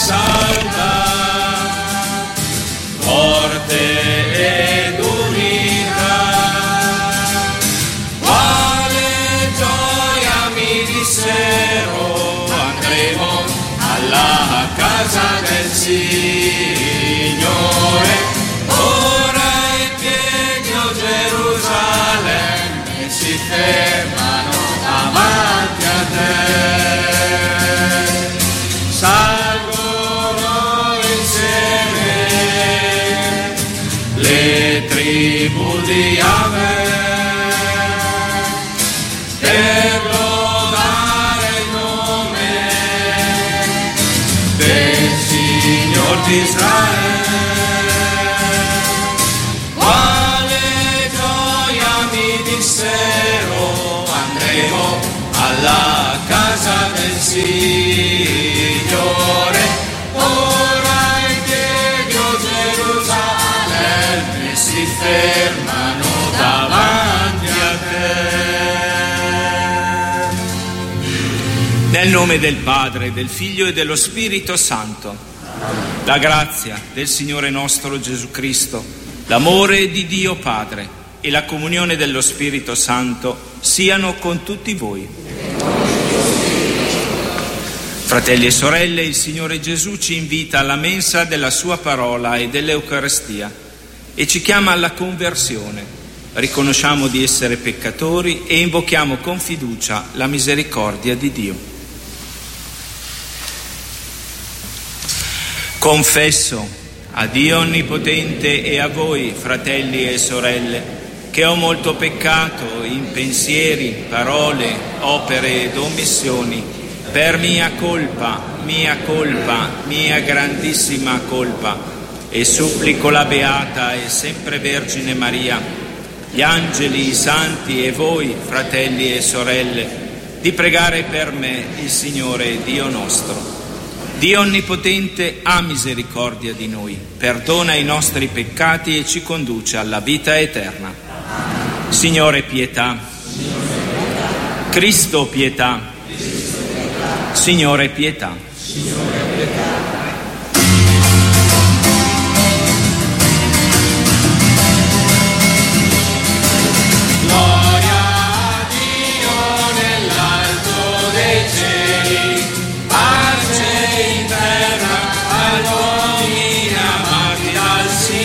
salda, forte ed unita. Quale gioia mi dissero, andremo alla casa del Signore. Ora i piedi a Gerusalemme si fermano davanti a te. Salgono insieme le tribù di Yahweh per lodare il nome del Signor di Israele. Quale gioia mi dissero, andremo alla casa del Signore. Ora i piedi a Gerusalemme si fermano davanti a te. Nel nome del Padre, del Figlio e dello Spirito Santo. La grazia del Signore nostro Gesù Cristo, l'amore di Dio Padre e la comunione dello Spirito Santo siano con tutti voi. Fratelli e sorelle, il Signore Gesù ci invita alla mensa della sua parola e dell'Eucaristia e ci chiama alla conversione. Riconosciamo di essere peccatori e invochiamo con fiducia la misericordia di Dio. Confesso a Dio Onnipotente e a voi, fratelli e sorelle, che ho molto peccato in pensieri, parole, opere ed omissioni, per mia colpa, mia grandissima colpa, e supplico la Beata e sempre Vergine Maria, gli angeli, i santi e voi, fratelli e sorelle, di pregare per me il Signore Dio nostro. Dio Onnipotente ha misericordia di noi, perdona i nostri peccati e ci conduce alla vita eterna. Signore, pietà. Cristo, pietà. Signore, pietà. Gloria a Dio nell'alto dei cieli, pace in terra agli uomini amati dal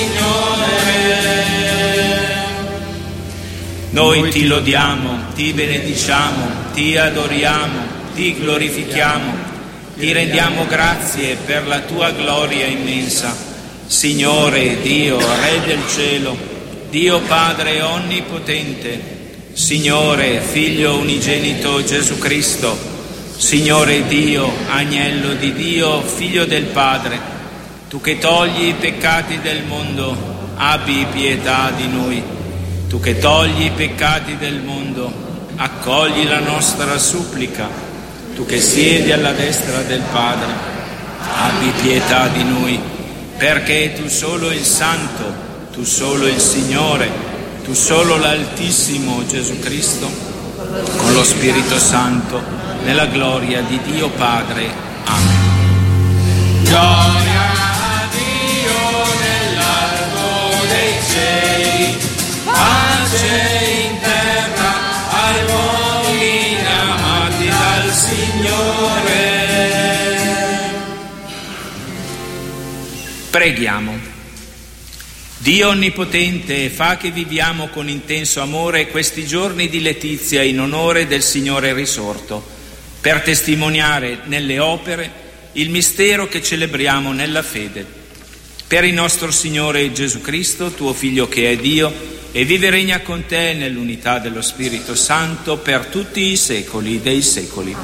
Signore. Noi ti lodiamo, ti benediciamo, ti adoriamo, ti glorifichiamo, ti rendiamo grazie per la tua gloria immensa. Signore Dio, Re del cielo, Dio Padre Onnipotente, Signore Figlio unigenito Gesù Cristo, Signore Dio, Agnello di Dio, Figlio del Padre, tu che togli i peccati del mondo, abbi pietà di noi. Tu che togli i peccati del mondo, accogli la nostra supplica. Tu che siedi alla destra del Padre, abbi pietà di noi, perché tu solo il Santo, tu solo il Signore, tu solo l'Altissimo Gesù Cristo, con lo Spirito Santo, nella gloria di Dio Padre. Amen. Gloria a Dio nell'alto dei cieli, pace in terra agli uomini amati dal Signore. Preghiamo. Dio Onnipotente, fa che viviamo con intenso amore questi giorni di letizia in onore del Signore risorto, per testimoniare nelle opere il mistero che celebriamo nella fede. Per il nostro Signore Gesù Cristo, tuo Figlio che è Dio, e vive e regna con te nell'unità dello Spirito Santo per tutti i secoli dei secoli.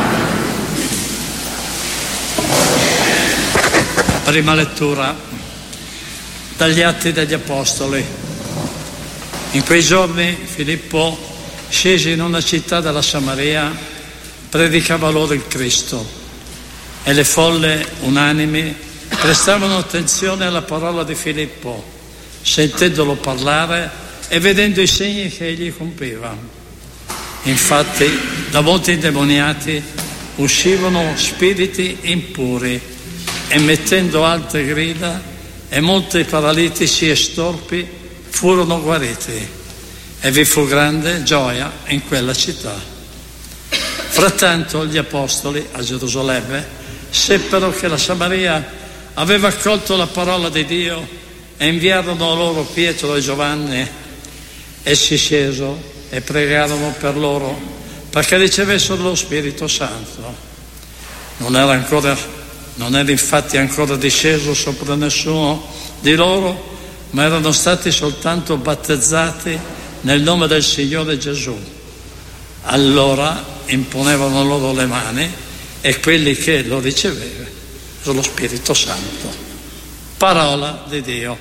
Prima lettura dagli Atti degli Apostoli. In quei giorni Filippo scese in una città della Samaria, predicava loro il Cristo, e le folle unanimi prestavano attenzione alla parola di Filippo, sentendolo parlare e vedendo i segni che egli compiva. Infatti da molti indemoniati uscivano spiriti impuri e mettendo alte grida, e molti paralitici e storpi furono guariti, e vi fu grande gioia in quella città. Frattanto gli apostoli a Gerusalemme seppero che la Samaria aveva accolto la parola di Dio e inviarono loro Pietro e Giovanni. Essi scesero e pregarono per loro perché ricevessero lo Spirito Santo. Non era infatti ancora disceso sopra nessuno di loro, ma erano stati soltanto battezzati nel nome del Signore Gesù. Allora imponevano loro le mani e quelli che lo ricevevano lo Spirito Santo. Parola di Dio.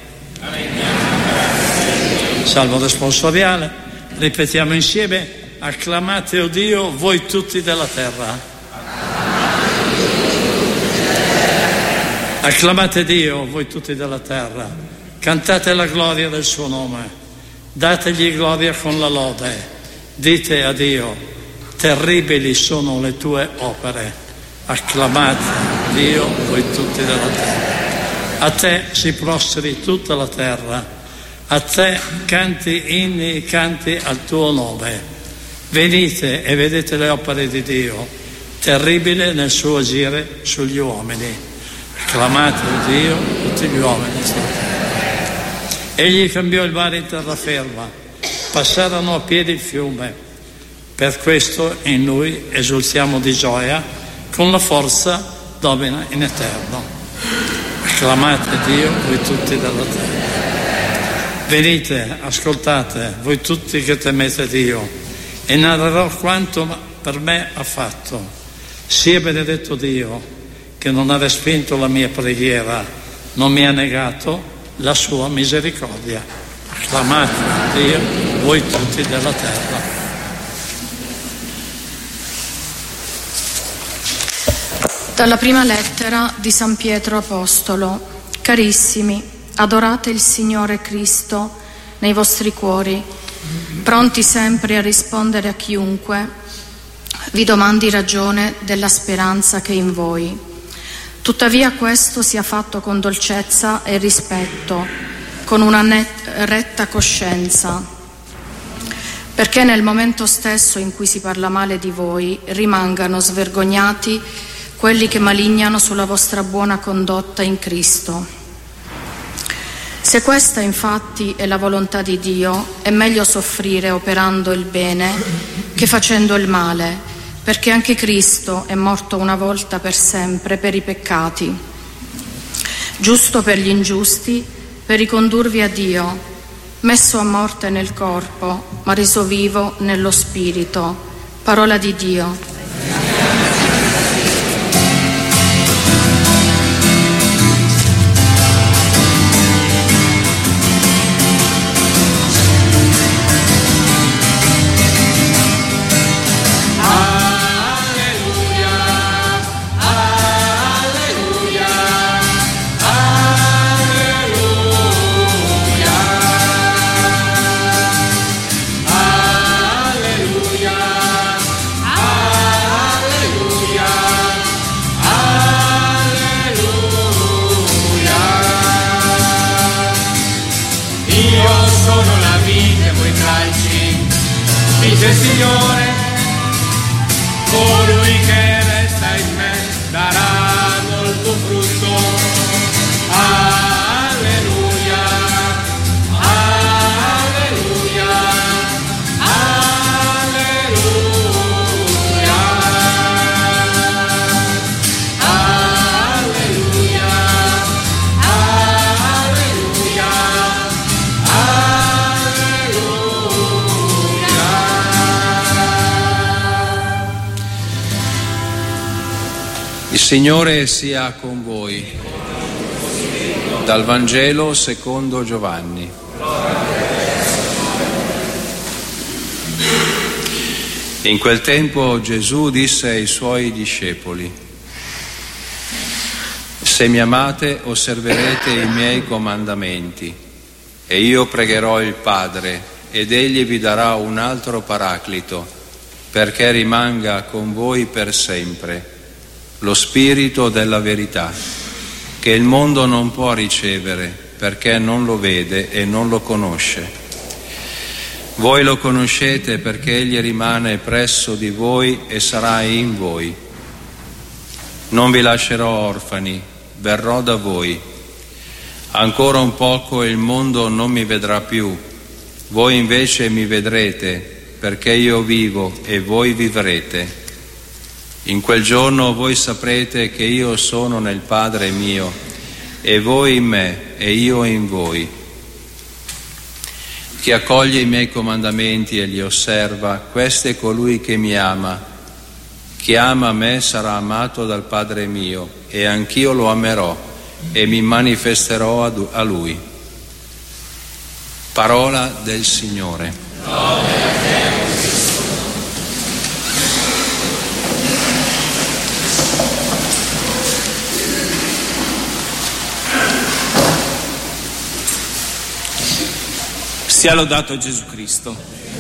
Salmo responsoriale, ripetiamo insieme: acclamate, o Dio, voi tutti della terra. Acclamate Dio, voi tutti della terra, cantate la gloria del suo nome, dategli gloria con la lode, dite a Dio, terribili sono le tue opere, acclamate Dio, voi tutti della terra. A te si prostri tutta la terra, a te canti inni, canti al tuo nome. Venite e vedete le opere di Dio, terribile nel suo agire sugli uomini. Acclamate Dio tutti gli uomini della terra. Egli cambiò il mare in terraferma, passarono a piedi il fiume. Per questo in lui esultiamo di gioia, con la forza domina in eterno. Acclamate Dio voi tutti della terra. Venite, ascoltate, voi tutti che temete Dio, e narrerò quanto per me ha fatto. Sia benedetto Dio, che non ha respinto la mia preghiera, non mi ha negato la sua misericordia. Acclamate Dio, voi tutti della terra. Dalla prima lettera di San Pietro Apostolo. Carissimi, adorate il Signore Cristo nei vostri cuori, pronti sempre a rispondere a chiunque vi domandi ragione della speranza che è in voi. Tuttavia questo sia fatto con dolcezza e rispetto, con una retta coscienza, perché nel momento stesso in cui si parla male di voi rimangano svergognati quelli che malignano sulla vostra buona condotta in Cristo. Se questa infatti è la volontà di Dio, è meglio soffrire operando il bene che facendo il male, perché anche Cristo è morto una volta per sempre per i peccati, giusto per gli ingiusti, per ricondurvi a Dio, messo a morte nel corpo, ma reso vivo nello spirito. Parola di Dio. Dice il Signore, colui che resta in me darà molto frutto. Alleluia, alleluia, alleluia, alleluia, alleluia, Il Signore sia con voi. Dal Vangelo secondo Giovanni. In quel tempo Gesù disse ai suoi discepoli: se mi amate osserverete i miei comandamenti, e io pregherò il Padre, ed egli vi darà un altro Paraclito, perché rimanga con voi per sempre, lo Spirito della verità. che il mondo non può ricevere perché non lo vede e non lo conosce. Voi lo conoscete perché egli rimane presso di voi e sarà in voi. Non vi lascerò orfani, verrò da voi. Ancora un poco e il mondo non mi vedrà più, voi invece mi vedrete, perché io vivo e voi vivrete. In quel giorno voi saprete che io sono nel Padre mio, e voi in me, e io in voi. Chi accoglie i miei comandamenti e li osserva, questo è colui che mi ama. Chi ama me sarà amato dal Padre mio, e anch'io lo amerò e mi manifesterò a lui. Parola del Signore. Sia lodato Gesù Cristo.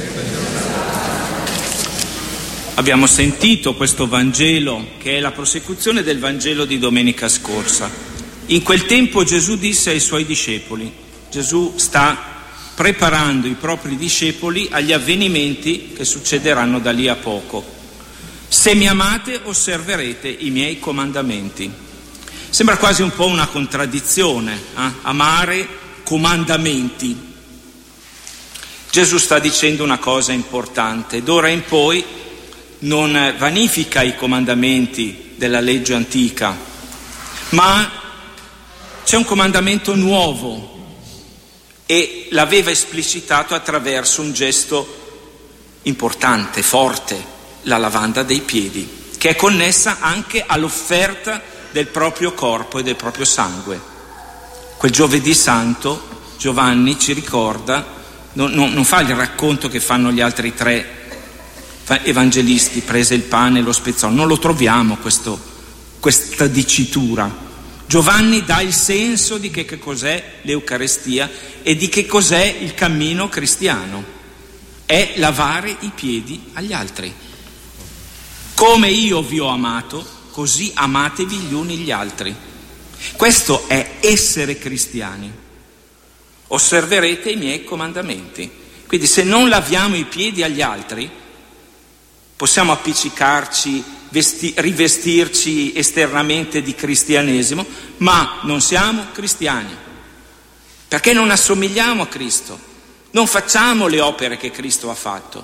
Abbiamo sentito questo Vangelo, che è la prosecuzione del Vangelo di domenica scorsa. In quel tempo Gesù disse ai suoi discepoli, Gesù sta preparando i propri discepoli agli avvenimenti che succederanno da lì a poco. Se mi amate, osserverete i miei comandamenti. Sembra quasi un po' una contraddizione, amare comandamenti. Gesù sta dicendo una cosa importante: d'ora in poi non vanifica i comandamenti della legge antica, ma c'è un comandamento nuovo e l'aveva esplicitato attraverso un gesto importante, forte, la lavanda dei piedi, che è connessa anche all'offerta del proprio corpo e del proprio sangue. Quel giovedì santo Giovanni ci ricorda, non fa il racconto che fanno gli altri tre evangelisti, prese il pane e lo spezzò, non lo troviamo questa dicitura. Giovanni dà il senso di che cos'è l'Eucarestia e di che cos'è il cammino cristiano. È lavare i piedi agli altri. Come io vi ho amato, così amatevi gli uni gli altri. Questo è essere cristiani. Osserverete i miei comandamenti. Quindi se non laviamo i piedi agli altri, possiamo appiccicarci, rivestirci esternamente di cristianesimo, ma non siamo cristiani, perché non assomigliamo a Cristo, non facciamo le opere che Cristo ha fatto.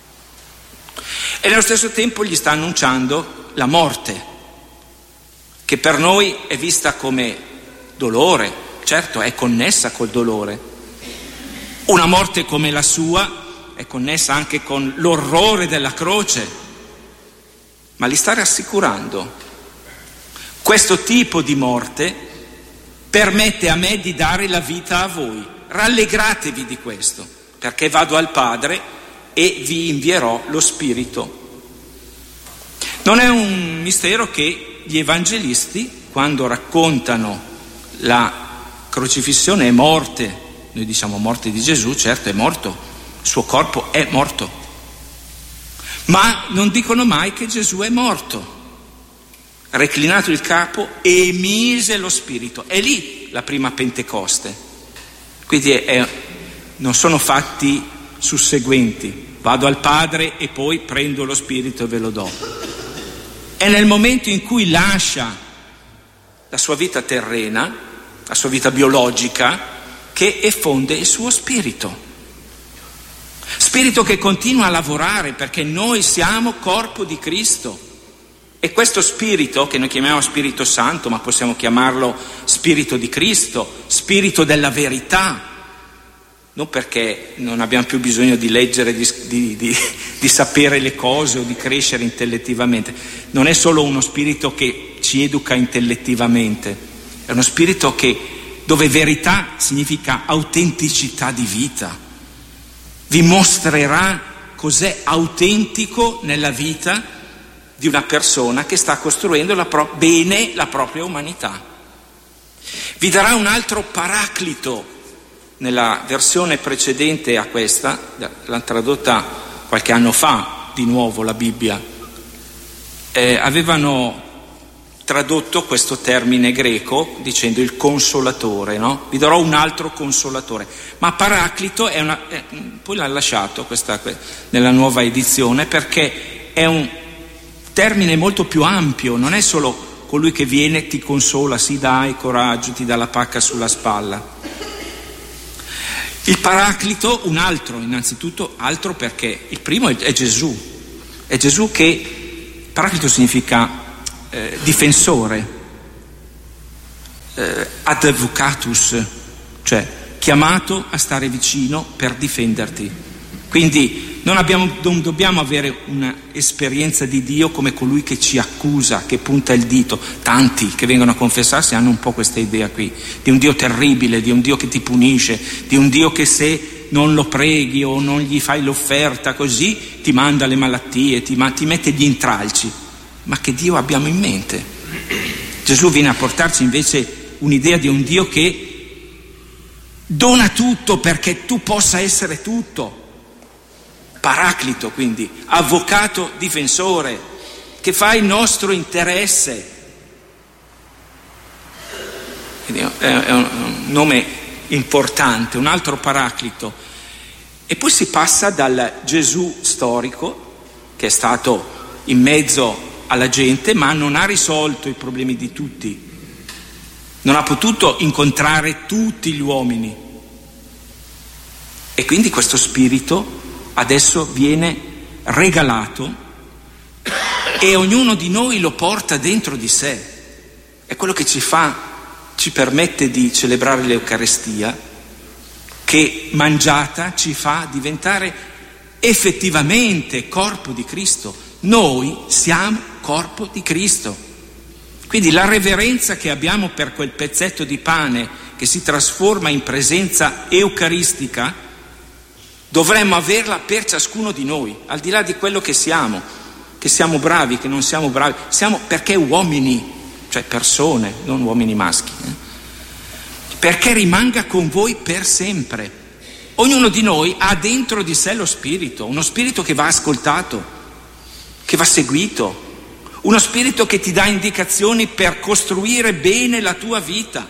E nello stesso tempo gli sta annunciando la morte, che per noi è vista come dolore. Certo, è connessa col dolore. Una morte come la sua è connessa anche con l'orrore della croce, ma li sta rassicurando. Questo tipo di morte permette a me di dare la vita a voi. Rallegratevi di questo, perché vado al Padre e vi invierò lo Spirito. Non è un mistero che gli evangelisti, quando raccontano la crocifissione e morte, noi diciamo morte di Gesù, certo è morto, il suo corpo è morto, ma non dicono mai che Gesù è morto. Reclinato il capo, emise lo Spirito. È lì la prima Pentecoste. Quindi non sono fatti susseguenti. Vado al Padre e poi prendo lo Spirito e ve lo do. È nel momento in cui lascia la sua vita terrena, la sua vita biologica, che effonde il suo spirito. Spirito che continua a lavorare, perché noi siamo corpo di Cristo. E questo spirito, che noi chiamiamo Spirito Santo, ma possiamo chiamarlo Spirito di Cristo, Spirito della verità, non perché non abbiamo più bisogno di leggere, di sapere le cose o di crescere intellettivamente. Non è solo uno spirito che ci educa intellettivamente, è uno spirito dove verità significa autenticità di vita. Vi mostrerà cos'è autentico nella vita di una persona che sta costruendo bene la propria umanità. Vi darà un altro paraclito. Nella versione precedente a questa, l'hanno tradotta qualche anno fa di nuovo la Bibbia, avevano tradotto questo termine greco dicendo il consolatore, no? Vi darò un altro consolatore. Ma Paraclito poi l'ha lasciato nella nuova edizione, perché è un termine molto più ampio, non è solo colui che viene, ti consola, si dai coraggio, ti dà la pacca sulla spalla. Il Paraclito, un altro, innanzitutto altro perché il primo è Gesù. È Gesù che, Paraclito significa difensore, advocatus, cioè chiamato a stare vicino per difenderti. Quindi non dobbiamo avere un'esperienza di Dio come colui che ci accusa, che punta il dito. Tanti che vengono a confessarsi hanno un po' questa idea qui, di un Dio terribile, di un Dio che ti punisce, di un Dio che se non lo preghi o non gli fai l'offerta così ti manda le malattie, ti mette gli intralci. Ma che Dio abbiamo in mente? Gesù viene a portarci invece un'idea di un Dio che dona tutto perché tu possa essere tutto. Paraclito, quindi, avvocato difensore, che fa il nostro interesse. È un nome importante, un altro Paraclito. E poi si passa dal Gesù storico, che è stato in mezzo alla gente, ma non ha risolto i problemi di tutti, non ha potuto incontrare tutti gli uomini, e quindi questo spirito adesso viene regalato e ognuno di noi lo porta dentro di sé. È quello che ci permette di celebrare l'Eucaristia, che mangiata ci fa diventare effettivamente corpo di Cristo. Noi siamo corpo di Cristo. Quindi la reverenza che abbiamo per quel pezzetto di pane che si trasforma in presenza eucaristica dovremmo averla per ciascuno di noi, al di là di quello che siamo bravi, che non siamo bravi, siamo perché uomini, cioè persone, non uomini maschi, perché rimanga con voi per sempre. Ognuno di noi ha dentro di sé lo spirito, uno spirito che va ascoltato, che va seguito, uno spirito che ti dà indicazioni per costruire bene la tua vita.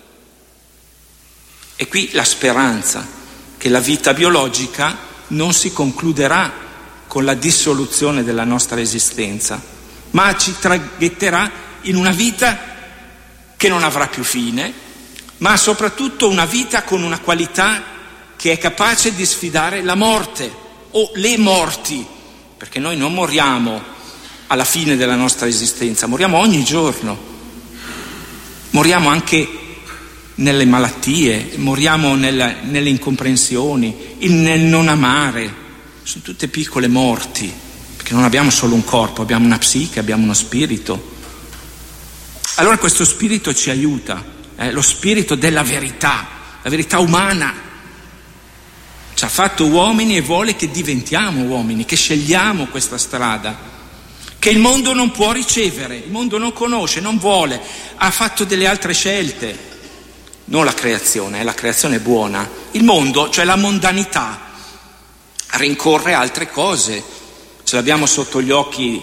E qui la speranza che la vita biologica non si concluderà con la dissoluzione della nostra esistenza, ma ci traghetterà in una vita che non avrà più fine, ma soprattutto una vita con una qualità che è capace di sfidare la morte o le morti, perché noi non moriamo alla fine della nostra esistenza, moriamo ogni giorno, moriamo anche nelle malattie, moriamo nelle incomprensioni, nel non amare, sono tutte piccole morti, perché non abbiamo solo un corpo, abbiamo una psiche, abbiamo uno spirito. Allora questo spirito ci aiuta, lo spirito della verità, la verità umana. Ci ha fatto uomini e vuole che diventiamo uomini, che scegliamo questa strada, che il mondo non può ricevere, il mondo non conosce, non vuole, ha fatto delle altre scelte. Non la creazione è buona. Il mondo, cioè la mondanità, rincorre altre cose, ce l'abbiamo sotto gli occhi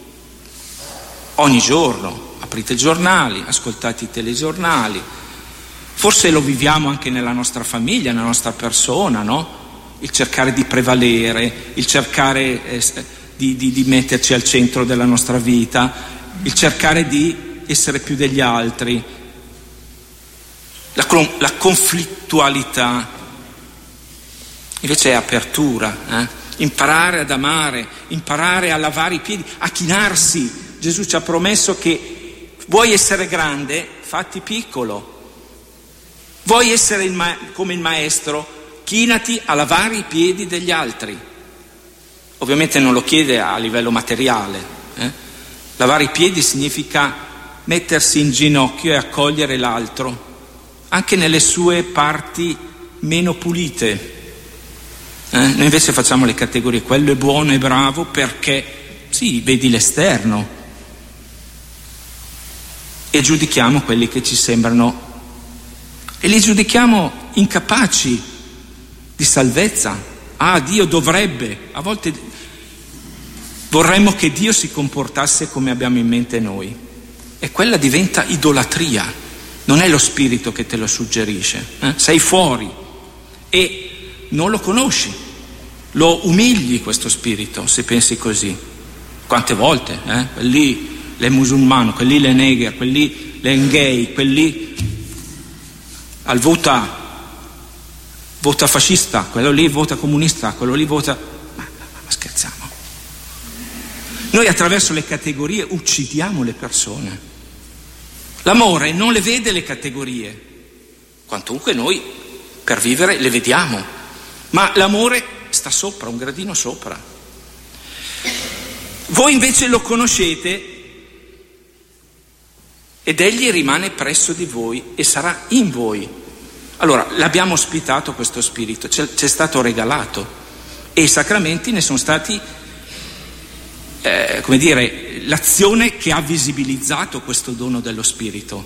ogni giorno. Aprite i giornali, ascoltate i telegiornali, forse lo viviamo anche nella nostra famiglia, nella nostra persona, no? Il cercare di prevalere, il cercare di metterci al centro della nostra vita, il cercare di essere più degli altri, la conflittualità. Invece è apertura, imparare ad amare, imparare a lavare i piedi, a chinarsi. Gesù ci ha promesso che vuoi essere grande, fatti piccolo. Vuoi essere come il maestro, chinati a lavare i piedi degli altri. Ovviamente non lo chiede a livello materiale. Lavare i piedi significa mettersi in ginocchio e accogliere l'altro, anche nelle sue parti meno pulite. Noi invece facciamo le categorie, quello è buono e bravo perché, sì, vedi l'esterno, e giudichiamo quelli che ci sembrano, e li giudichiamo incapaci di salvezza. Dio dovrebbe, a volte vorremmo che Dio si comportasse come abbiamo in mente noi, e quella diventa idolatria, non è lo spirito che te lo suggerisce, sei fuori e non lo conosci, lo umili questo spirito se pensi così. Quante volte, quelli le musulmano, quelli le neger, quelli le gay, quelli al vota fascista, quello lì vota comunista, quello lì vota... Ma scherziamo? Noi attraverso le categorie uccidiamo le persone. L'amore non le vede le categorie, quantunque noi per vivere le vediamo, ma l'amore sta sopra, un gradino sopra. Voi invece lo conoscete ed egli rimane presso di voi e sarà in voi. Allora, l'abbiamo ospitato questo spirito, ci è stato regalato e i sacramenti ne sono stati, l'azione che ha visibilizzato questo dono dello spirito.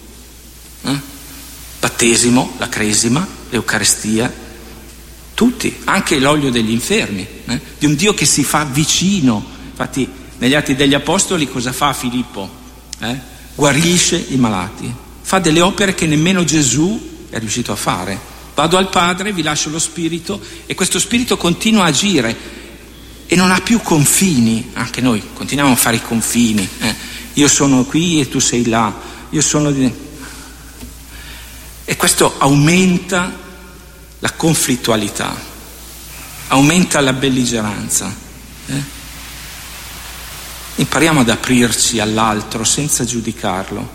Battesimo, la cresima, l'Eucaristia, tutti, anche l'olio degli infermi, di un Dio che si fa vicino. Infatti negli Atti degli Apostoli cosa fa Filippo? Guarisce i malati, fa delle opere che nemmeno Gesù è riuscito a fare. Vado al Padre, vi lascio lo Spirito e questo Spirito continua a agire e non ha più confini. Anche noi continuiamo a fare i confini, io sono qui e tu sei là, io sono di... E questo aumenta la conflittualità, aumenta la belligeranza. Impariamo ad aprirci all'altro senza giudicarlo.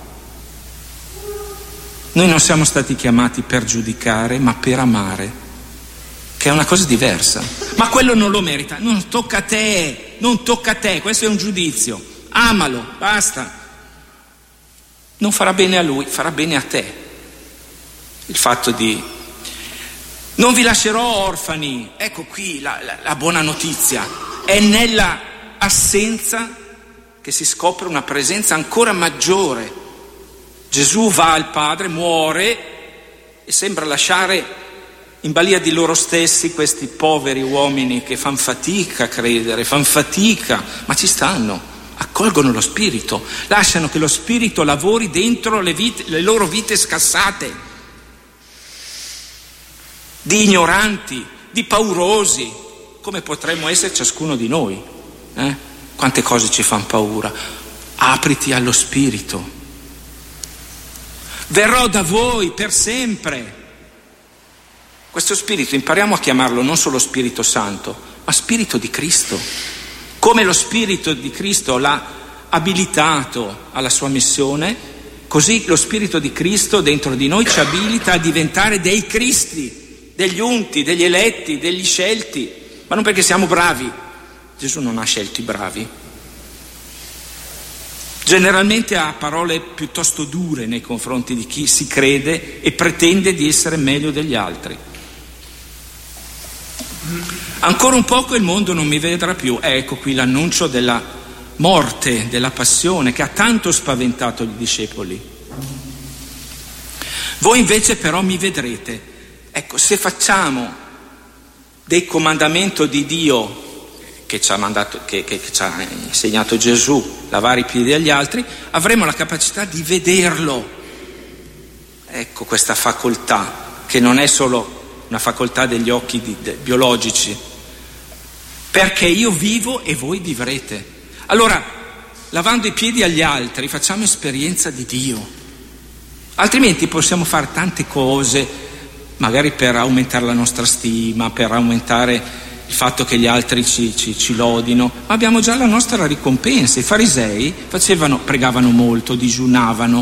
Noi non siamo stati chiamati per giudicare, ma per amare, che è una cosa diversa. Ma quello non lo merita, non tocca a te, non tocca a te, questo è un giudizio. Amalo, basta. Non farà bene a lui, farà bene a te. Il fatto di non vi lascerò orfani, ecco qui la buona notizia, è nella assenza che si scopre una presenza ancora maggiore. Gesù va al Padre, muore e sembra lasciare in balia di loro stessi questi poveri uomini che fan fatica a credere, fan fatica, ma ci stanno, accolgono lo Spirito, lasciano che lo Spirito lavori dentro le loro vite scassate, di ignoranti, di paurosi, come potremmo essere ciascuno di noi. Quante cose ci fanno paura. Apriti allo Spirito. Verrò da voi per sempre. Questo Spirito impariamo a chiamarlo non solo Spirito Santo, ma Spirito di Cristo. Come lo Spirito di Cristo l'ha abilitato alla sua missione, così lo Spirito di Cristo dentro di noi ci abilita a diventare dei Cristi, degli unti, degli eletti, degli scelti, ma non perché siamo bravi. Gesù non ha scelto i bravi. Generalmente ha parole piuttosto dure nei confronti di chi si crede e pretende di essere meglio degli altri. Ancora un poco il mondo non mi vedrà più. Ecco qui l'annuncio della morte, della passione che ha tanto spaventato gli discepoli. Voi invece però mi vedrete. Ecco, se facciamo dei comandamenti di Dio che ci ha mandato, che ci ha insegnato Gesù, lavare i piedi agli altri, avremo la capacità di vederlo. Ecco questa facoltà, che non è solo una facoltà degli occhi biologici, perché io vivo e voi vivrete. Allora, lavando i piedi agli altri, facciamo esperienza di Dio. Altrimenti possiamo fare tante cose, magari per aumentare la nostra stima, per aumentare il fatto che gli altri ci lodino, ma abbiamo già la nostra ricompensa. I farisei pregavano molto, digiunavano,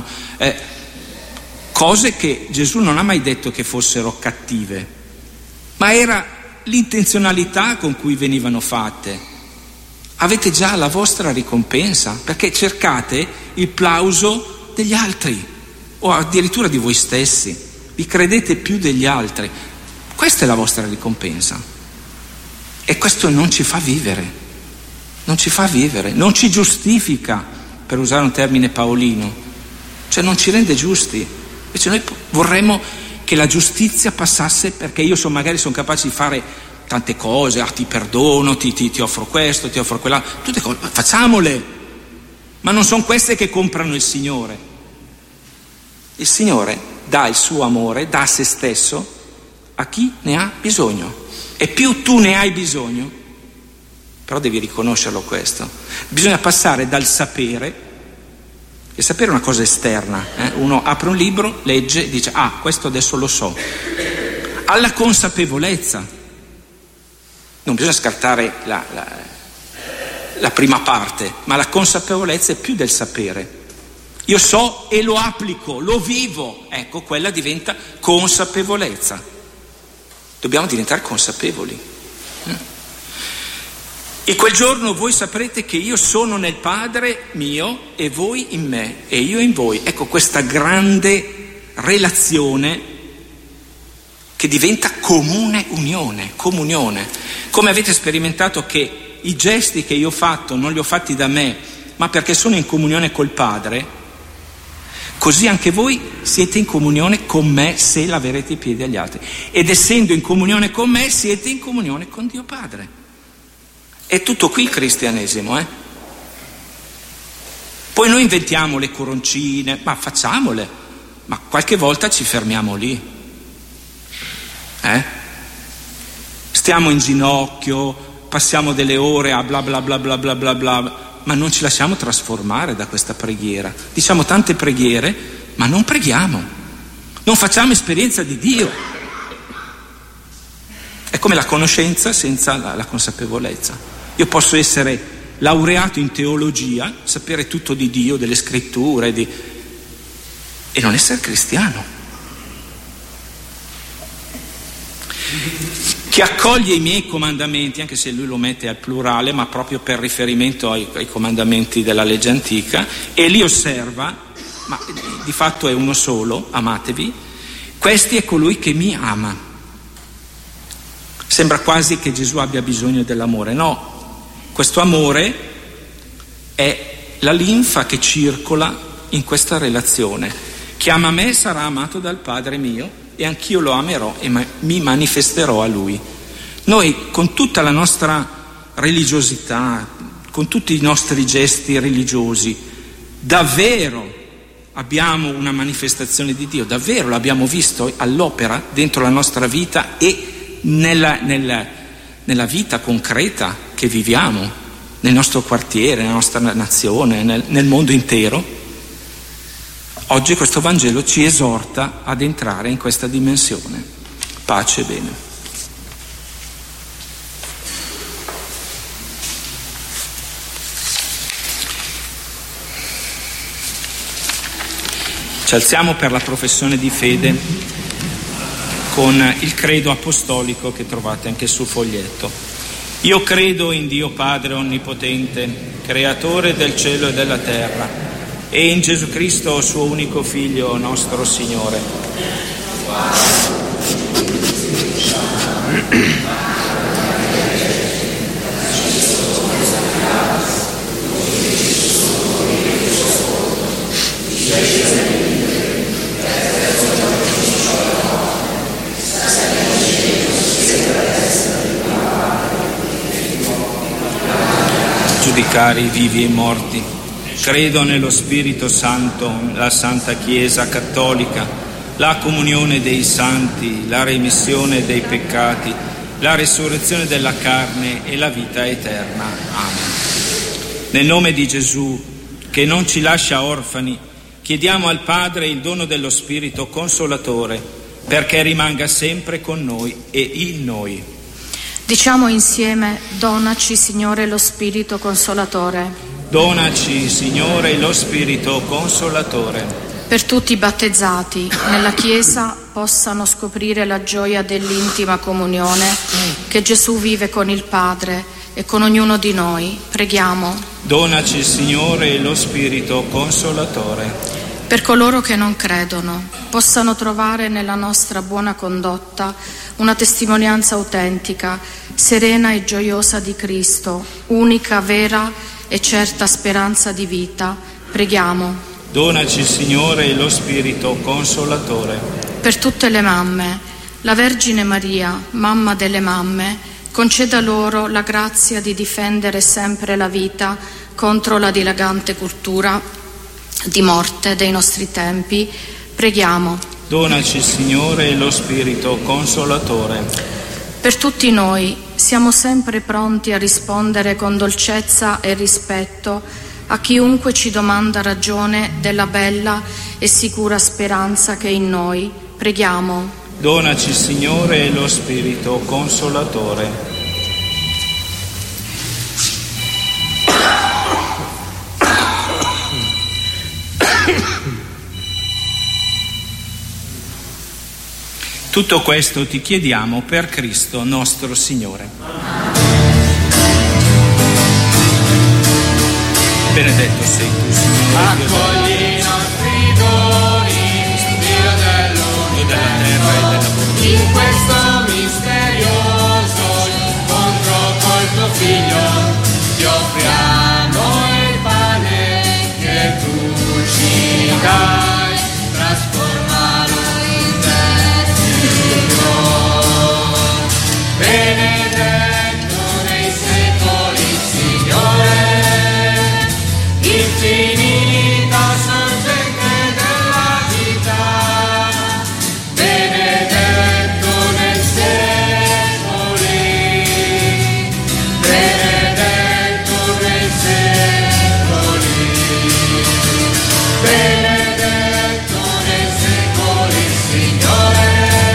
cose che Gesù non ha mai detto che fossero cattive, ma era l'intenzionalità con cui venivano fatte. Avete già la vostra ricompensa, perché cercate il plauso degli altri o addirittura di voi stessi, vi credete più degli altri. Questa è la vostra ricompensa. E questo non ci fa vivere, non ci giustifica, per usare un termine paolino, cioè non ci rende giusti. Invece noi vorremmo che la giustizia passasse, perché io magari sono capace di fare tante cose, ti perdono, ti offro questo, ti offro quell'altro, tutte cose, facciamole, ma non sono queste che comprano il Signore. Il Signore dà il suo amore, dà se stesso a chi ne ha bisogno. E più tu ne hai bisogno, però devi riconoscerlo questo, bisogna passare dal sapere. Il sapere è una cosa esterna, uno apre un libro, legge, dice questo adesso lo so, alla consapevolezza. Non bisogna scartare la prima parte, ma la consapevolezza è più del sapere. Io so e lo applico, lo vivo, ecco, quella diventa consapevolezza. Dobbiamo diventare consapevoli. In quel giorno voi saprete che io sono nel Padre mio e voi in me e io in voi. Ecco questa grande relazione che diventa comunione. Come avete sperimentato che i gesti che io ho fatto non li ho fatti da me, ma perché sono in comunione col Padre, così anche voi siete in comunione con me se laverete i piedi agli altri. Ed essendo in comunione con me, siete in comunione con Dio Padre. È tutto qui il cristianesimo, Poi noi inventiamo le coroncine, ma facciamole, ma qualche volta ci fermiamo lì. Stiamo in ginocchio, passiamo delle ore a bla bla bla bla bla bla bla, ma non ci lasciamo trasformare da questa preghiera. Diciamo tante preghiere, ma non preghiamo, non facciamo esperienza di Dio. È come la conoscenza senza la consapevolezza. Io posso essere laureato in teologia, sapere tutto di Dio, delle scritture, e non essere cristiano. Chi accoglie i miei comandamenti, anche se lui lo mette al plurale, ma proprio per riferimento ai comandamenti della legge antica, e li osserva, ma di fatto è uno solo, amatevi, questi è colui che mi ama. Sembra quasi che Gesù abbia bisogno dell'amore. No, questo amore è la linfa che circola in questa relazione. Chi ama me sarà amato dal Padre mio e anch'io lo amerò e mi manifesterò a lui. Noi con tutta la nostra religiosità, con tutti i nostri gesti religiosi, davvero abbiamo una manifestazione di Dio, davvero l'abbiamo visto all'opera dentro la nostra vita e nella vita concreta che viviamo, nel nostro quartiere, nella nostra nazione, nel mondo intero. Oggi questo Vangelo ci esorta ad entrare in questa dimensione. Pace e bene. Ci alziamo per la professione di fede con il credo apostolico che trovate anche sul foglietto. Io credo in Dio Padre Onnipotente, creatore del cielo e della terra, e in Gesù Cristo, suo unico Figlio, nostro Signore. Giudicare i vivi e i morti. Credo nello Spirito Santo, la Santa Chiesa Cattolica, la comunione dei santi, la remissione dei peccati, la resurrezione della carne e la vita eterna. Amen. Nel nome di Gesù, che non ci lascia orfani, chiediamo al Padre il dono dello Spirito Consolatore, perché rimanga sempre con noi e in noi. Diciamo insieme: donaci, Signore, lo Spirito Consolatore. Donaci, Signore, lo Spirito Consolatore. Per tutti i battezzati nella Chiesa possano scoprire la gioia dell'intima comunione che Gesù vive con il Padre e con ognuno di noi. Preghiamo. Donaci, Signore, lo Spirito Consolatore. Per coloro che non credono possano trovare nella nostra buona condotta una testimonianza autentica, serena e gioiosa di Cristo, unica, vera e certa speranza di vita. Preghiamo. Donaci, Signore, lo Spirito Consolatore. Per tutte le mamme, la Vergine Maria, mamma delle mamme, conceda loro la grazia di difendere sempre la vita contro la dilagante cultura di morte dei nostri tempi, preghiamo. Donaci, Signore, lo Spirito Consolatore. Per tutti noi siamo sempre pronti a rispondere con dolcezza e rispetto a chiunque ci domanda ragione della bella e sicura speranza che è in noi. Preghiamo. Donaci, Signore, lo Spirito Consolatore. Tutto questo ti chiediamo per Cristo nostro Signore. Benedetto sei tu, Signore, accogli i nostri doni, Dio dell'universo, della terra e della volontà. in questo misterioso incontro col tuo Figlio, ti offriamo il pane che tu ci dai, trasformalo in destino. Benedetto nei secoli, Signore, infinita sorgente della vita, benedetto nei secoli, benedetto nei secoli, benedetto nei secoli, Signore,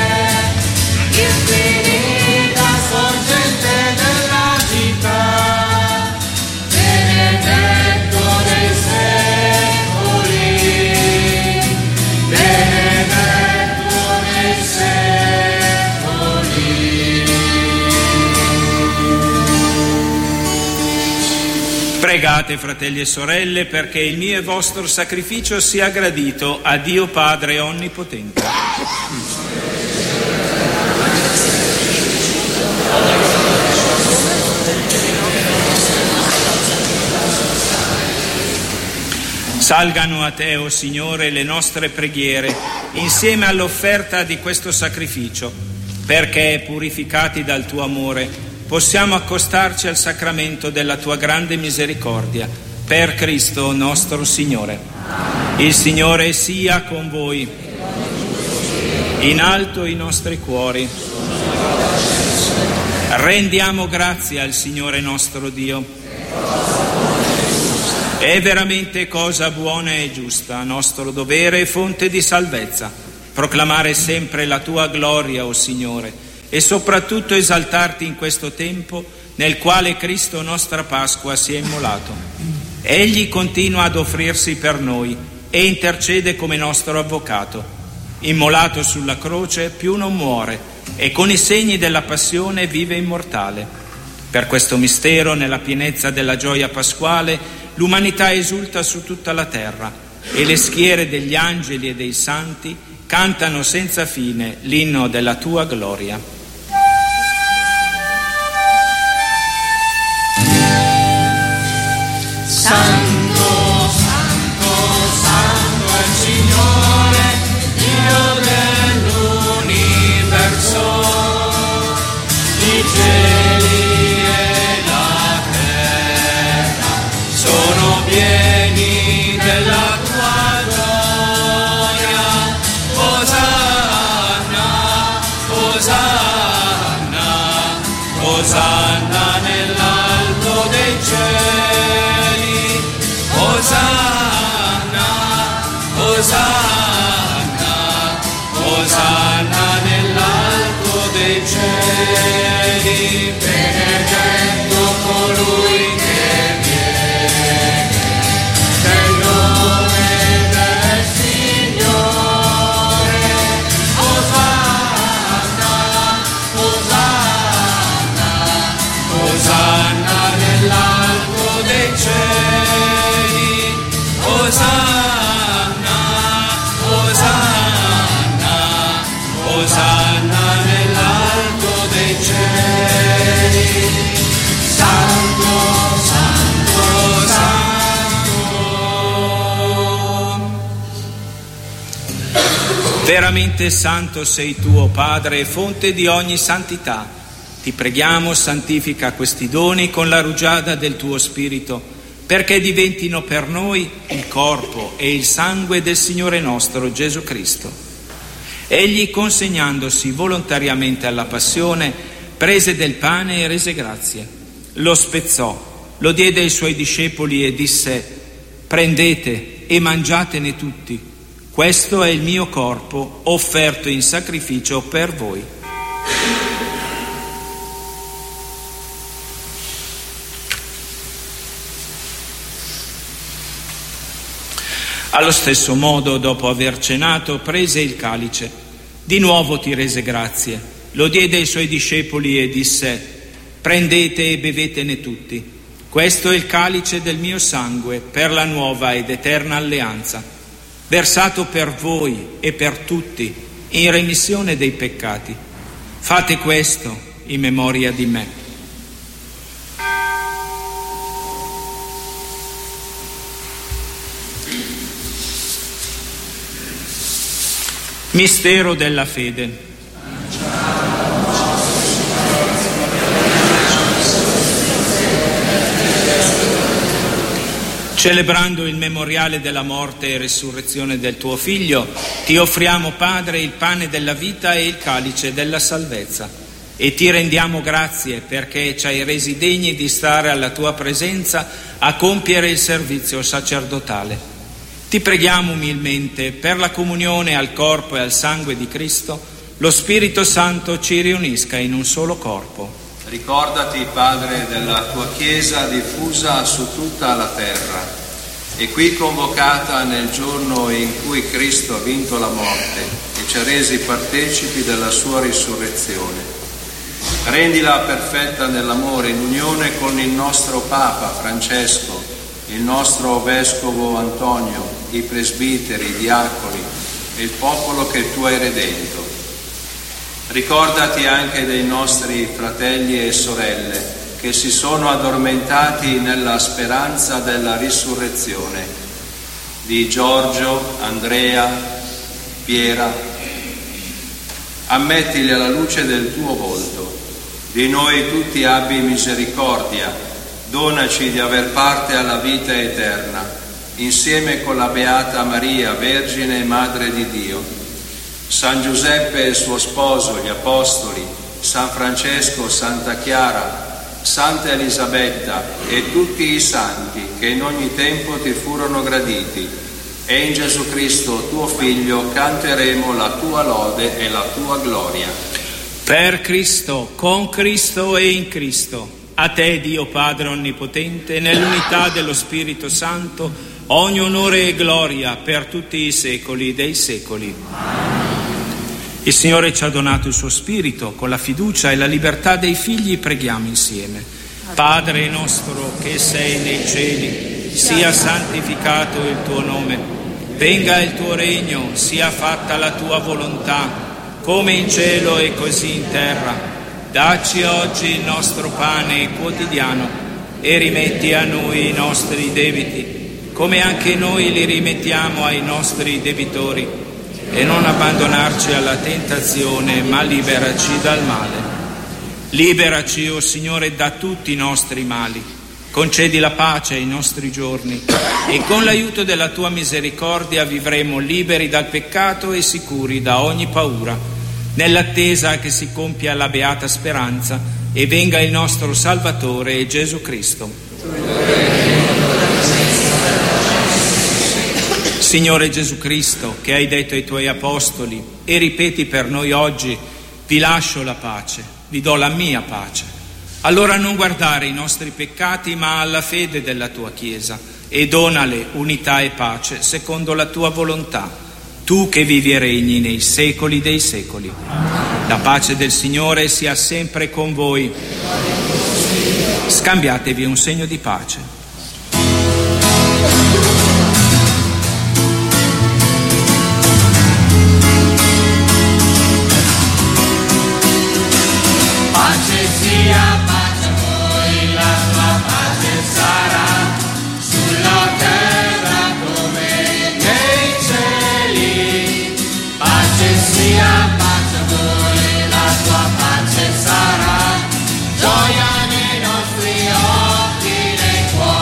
infinita sorgente della vita, benedetto nei secoli, benedetto nei secoli. Pregate, fratelli e sorelle, perché il mio e vostro sacrificio sia gradito a Dio Padre Onnipotente. Salgano a te, o Signore, le nostre preghiere, insieme all'offerta di questo sacrificio, perché, purificati dal tuo amore, possiamo accostarci al sacramento della tua grande misericordia, per Cristo nostro Signore. Il Signore sia con voi. In alto i nostri cuori. Rendiamo grazie al Signore nostro Dio. È veramente cosa buona e giusta, nostro dovere e fonte di salvezza, proclamare sempre la tua gloria, o Signore, e soprattutto esaltarti in questo tempo nel quale Cristo nostra Pasqua si è immolato. Egli continua ad offrirsi per noi e intercede come nostro avvocato. Immolato sulla croce, più non muore, e con i segni della passione vive immortale. Per questo mistero, nella pienezza della gioia pasquale, l'umanità esulta su tutta la terra e le schiere degli angeli e dei santi cantano senza fine l'inno della tua gloria. Santo, santo, santo è il Signore, Dio dell'universo, i cieli e la terra sono pieni della tua gloria. Osanna, Osanna, Osanna nell'alto dei cieli. Osanna, Osanna, Osanna nell'alto dei cieli. Benedetto colui che viene nel nome del Signore. Osanna, Osanna, Osanna nell'alto dei cieli. Osanna, Osanna, Osanna nell'alto dei cieli. Santo, santo, santo. Veramente santo sei tu, o Padre, fonte di ogni santità. Ti preghiamo, santifica questi doni con la rugiada del tuo Spirito, perché diventino per noi il corpo e il sangue del Signore nostro Gesù Cristo. Egli, consegnandosi volontariamente alla passione, prese del pane e rese grazie, lo spezzò, lo diede ai suoi discepoli e disse: prendete e mangiatene tutti, questo è il mio corpo offerto in sacrificio per voi. Allo stesso modo, dopo aver cenato, prese il calice, di nuovo ti rese grazie, lo diede ai suoi discepoli e disse: prendete e bevetene tutti, questo è il calice del mio sangue per la nuova ed eterna alleanza, versato per voi e per tutti in remissione dei peccati. Fate questo in memoria di me. Mistero della fede. Celebrando il memoriale della morte e resurrezione del tuo Figlio, ti offriamo, Padre, il pane della vita e il calice della salvezza, e ti rendiamo grazie perché ci hai resi degni di stare alla tua presenza a compiere il servizio sacerdotale. Ti preghiamo umilmente per la comunione al corpo e al sangue di Cristo, lo Spirito Santo ci riunisca in un solo corpo. Ricordati, Padre, della tua Chiesa diffusa su tutta la terra e qui convocata nel giorno in cui Cristo ha vinto la morte e ci ha resi partecipi della sua risurrezione. Rendila perfetta nell'amore, in unione con il nostro Papa Francesco, il nostro Vescovo Antonio, i presbiteri, i diaconi e il popolo che tu hai redento. Ricordati anche dei nostri fratelli e sorelle che si sono addormentati nella speranza della risurrezione, di Giorgio, Andrea, Piera. Ammettili alla luce del tuo volto. Di noi tutti abbi misericordia, donaci di aver parte alla vita eterna, insieme con la Beata Maria, Vergine e Madre di Dio, San Giuseppe e il suo sposo, gli Apostoli, San Francesco, Santa Chiara, Santa Elisabetta e tutti i santi che in ogni tempo ti furono graditi, e in Gesù Cristo, tuo Figlio, canteremo la tua lode e la tua gloria. Per Cristo, con Cristo e in Cristo, a te, Dio Padre Onnipotente, nell'unità dello Spirito Santo, ogni onore e gloria per tutti i secoli dei secoli. Il Signore ci ha donato il suo Spirito, con la fiducia e la libertà dei figli preghiamo insieme. Padre nostro che sei nei cieli, sia santificato il tuo nome, venga il tuo regno, sia fatta la tua volontà, come in cielo e così in terra. Dacci oggi il nostro pane quotidiano e rimetti a noi i nostri debiti, come anche noi li rimettiamo ai nostri debitori, e non abbandonarci alla tentazione, ma liberaci dal male. Liberaci, o Signore, da tutti i nostri mali, concedi la pace ai nostri giorni e con l'aiuto della tua misericordia vivremo liberi dal peccato e sicuri da ogni paura, nell'attesa che si compia la beata speranza e venga il nostro Salvatore Gesù Cristo. Signore Gesù Cristo, che hai detto ai tuoi apostoli e ripeti per noi oggi: vi lascio la pace, vi do la mia pace. Allora non guardare i nostri peccati, ma alla fede della tua Chiesa, e donale unità e pace secondo la tua volontà, tu che vivi e regni nei secoli dei secoli. La pace del Signore sia sempre con voi. Scambiatevi un segno di pace. Gioia nei nostri occhi, nei cuori.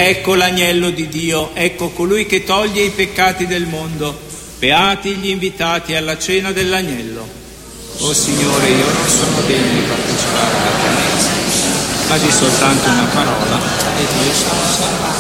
Ecco l'agnello di Dio, ecco colui che toglie i peccati del mondo. Beati gli invitati alla cena dell'agnello. O Signore, io non sono degno di partecipare alla tua messa, ma di soltanto una parola ed io sono salvato.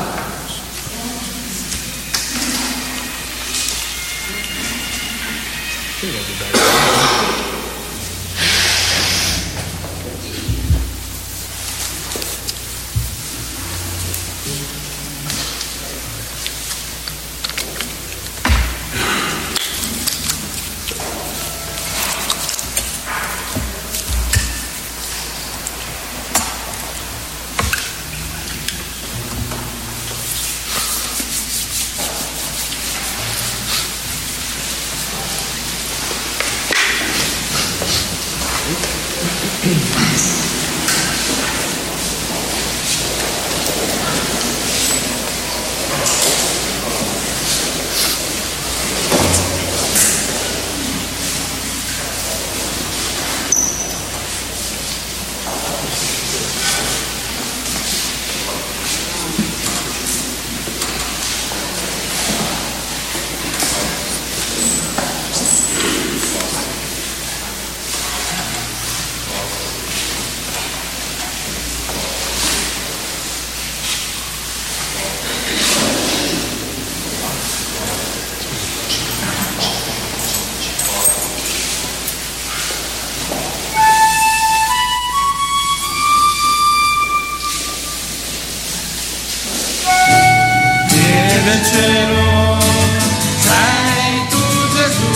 Del cielo sei tu Gesù,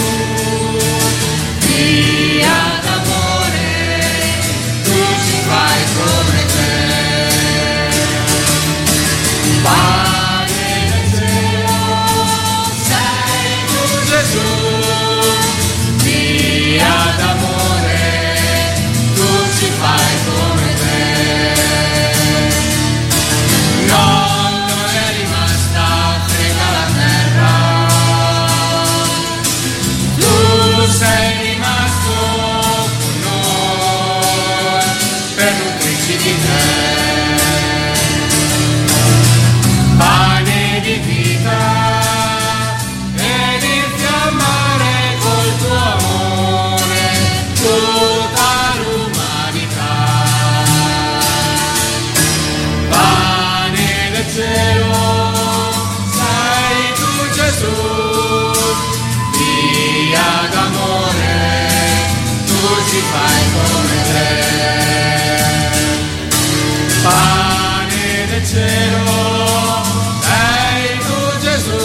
via d'amore, tu ci fai come te. Pane del cielo sei tu Gesù, via d'amore, tu ci fai come te. Sei rimasto con noi per nutrirci di te. Pane di vita ed infiammare col tuo amore tutta l'umanità. Pane del cielo sei tu Gesù, via d'amore, tu ci fai come te. Pane del cielo, sei tu Gesù,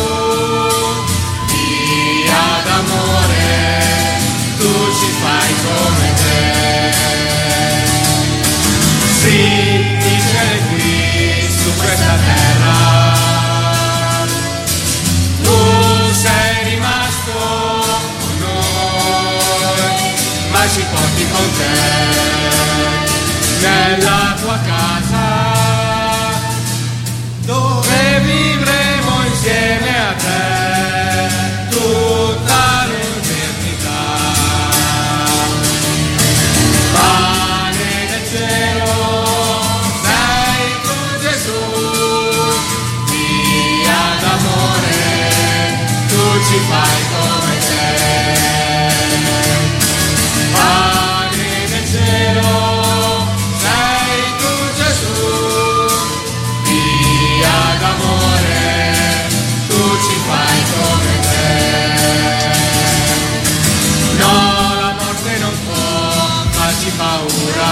via d'amore, tu ci fai come te. Sì, il cielo è qui su questa terra, tu sei rimasto ma ci porti con te nella tua casa dove vivremo insieme a te tutta l'eternità. Pane del cielo sei tu Gesù, via d'amore, tu ci fai come te. Pane del cielo, sei tu Gesù, via d'amore, tu ci fai come te. No, la morte non può farci paura,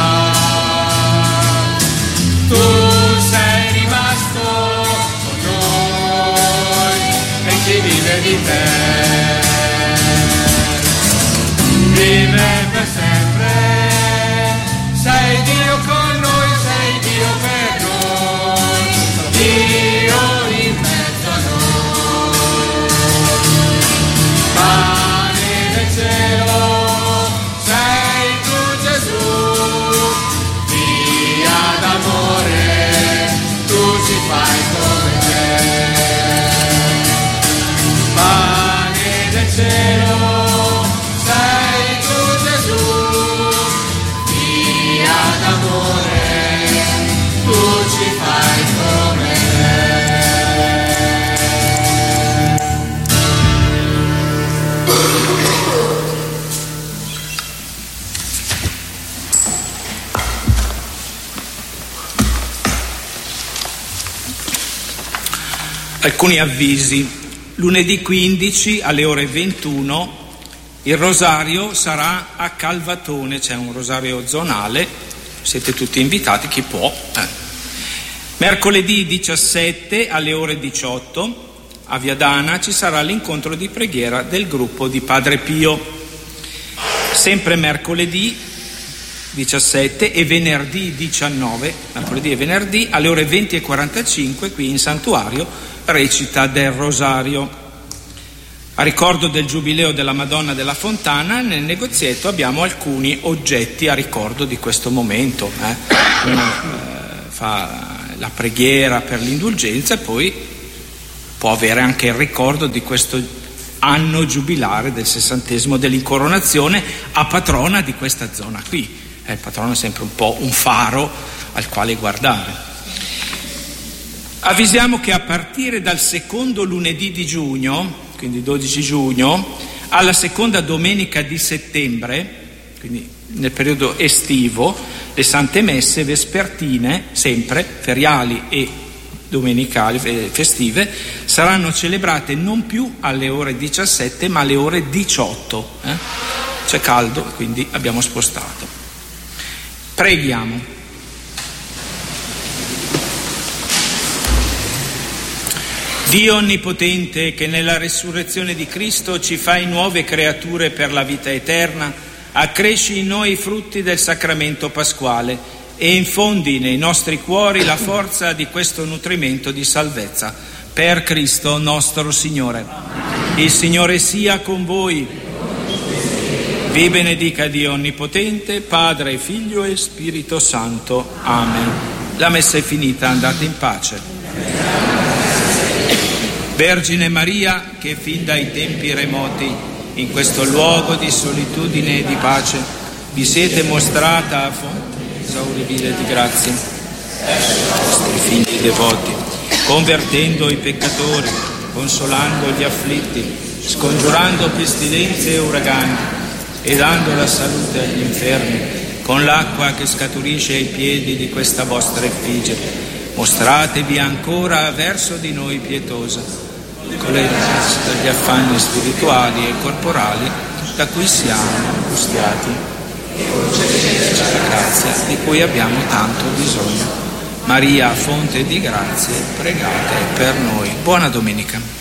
tu sei rimasto con noi e chi vive di te vive per sempre. Sei Dio con noi, sei Dio per noi, Dio in mezzo a noi. Pane del cielo, sei tu Gesù, via d'amore, tu ci fai come te. Pane del cielo, sei tu Gesù, Alcuni avvisi. Lunedì 15 alle ore 21 il rosario sarà a Calvatone, c'è un rosario zonale, siete tutti invitati, chi può. Mercoledì 17 alle ore 18 a Viadana ci sarà l'incontro di preghiera del gruppo di Padre Pio. Sempre mercoledì 17 e venerdì 19, mercoledì e venerdì alle ore 20:45 qui in santuario, recita del rosario. A ricordo del giubileo della Madonna della Fontana, nel negozietto abbiamo alcuni oggetti a ricordo di questo momento. Uno fa la preghiera per l'indulgenza e poi può avere anche il ricordo di questo anno giubilare del 60° dell'incoronazione a patrona di questa zona qui. Il patrono è sempre un po' un faro al quale guardare. Avvisiamo che a partire dal secondo lunedì di giugno, quindi 12 giugno, alla seconda domenica di settembre, quindi nel periodo estivo, le sante messe vespertine, sempre feriali e domenicali, festive, saranno celebrate non più alle ore 17 ma alle ore 18. C'è caldo, quindi abbiamo spostato. Preghiamo. Dio Onnipotente, che nella resurrezione di Cristo ci fai nuove creature per la vita eterna, accresci in noi i frutti del sacramento pasquale e infondi nei nostri cuori la forza di questo nutrimento di salvezza. Per Cristo nostro Signore. Il Signore sia con voi. Vi benedica Dio Onnipotente, Padre, Figlio e Spirito Santo. Amen. La messa è finita, andate in pace. Vergine Maria, che fin dai tempi remoti, in questo luogo di solitudine e di pace, vi siete mostrata a fonte esauribile di grazie, vostri figli devoti, convertendo i peccatori, consolando gli afflitti, scongiurando pestilenze e uragani e dando la salute agli infermi, con l'acqua che scaturisce ai piedi di questa vostra effigie, mostratevi ancora verso di noi pietosa, con le grazie degli affanni spirituali e corporali da cui siamo angustiati. La grazia di cui abbiamo tanto bisogno. Maria, fonte di grazie, pregate per noi. Buona domenica.